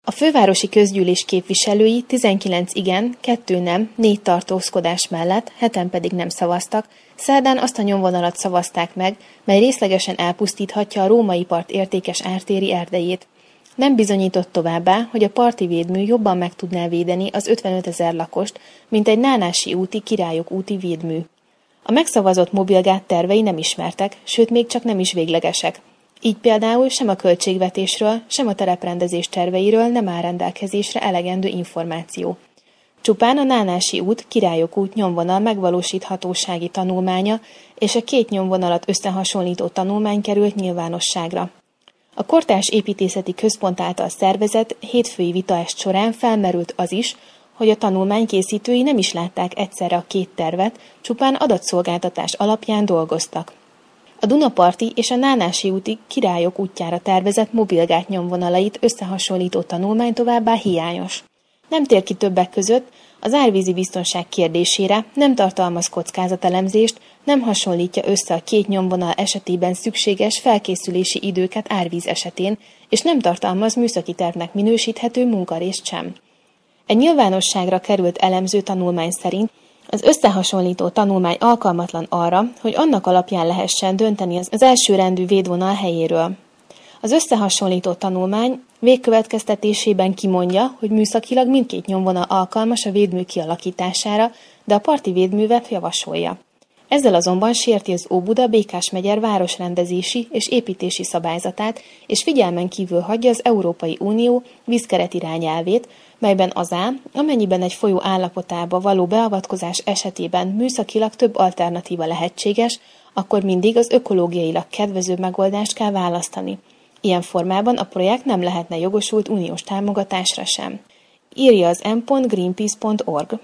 A fővárosi közgyűlés képviselői 19 igen, 2 nem, 4 tartózkodás mellett, 7-en pedig nem szavaztak, szerdán azt a nyomvonalat szavazták meg, mely részlegesen elpusztíthatja a római part értékes ártéri erdejét. Nem bizonyított továbbá, hogy a parti védmű jobban meg tudná védeni az 55 000 lakost, mint egy Nánási úti Királyok úti védmű. A megszavazott mobilgát tervei nem ismertek, sőt még csak nem is véglegesek. Így például sem a költségvetésről, sem a tereprendezés terveiről nem áll rendelkezésre elegendő információ. Csupán a Nánási út, Királyok út nyomvonal megvalósíthatósági tanulmánya és a 2 nyomvonalat összehasonlító tanulmány került nyilvánosságra. A Kortárs Építészeti Központ által szervezett hétfői vitaest során felmerült az is, hogy a tanulmány készítői nem is látták egyszerre a 2 tervet, csupán adatszolgáltatás alapján dolgoztak. A Dunaparti és a Nánási úti Királyok útjára tervezett mobilgát nyomvonalait összehasonlító tanulmány továbbá hiányos. Nem tér ki többek között az árvízi biztonság kérdésére, nem tartalmaz kockázatelemzést, nem hasonlítja össze a 2 nyomvonal esetében szükséges felkészülési időket árvíz esetén, és nem tartalmaz műszaki tervnek minősíthető munkarészt sem. Egy nyilvánosságra került elemző tanulmány szerint az összehasonlító tanulmány alkalmatlan arra, hogy annak alapján lehessen dönteni az elsőrendű védvonal helyéről. Az összehasonlító tanulmány végkövetkeztetésében kimondja, hogy műszakilag mindkét nyomvonal alkalmas a védmű kialakítására, de a parti védművet javasolja. Ezzel azonban sérti az Óbuda-Békás-megyer városrendezési és építési szabályzatát, és figyelmen kívül hagyja az Európai Unió vízkeret irányelvét, melyben az áll, amennyiben egy folyó állapotába való beavatkozás esetében műszakilag több alternatíva lehetséges, akkor mindig az ökológiailag kedvezőbb megoldást kell választani. Ilyen formában a projekt nem lehetne jogosult uniós támogatásra sem. Írja az m.greenpeace.org.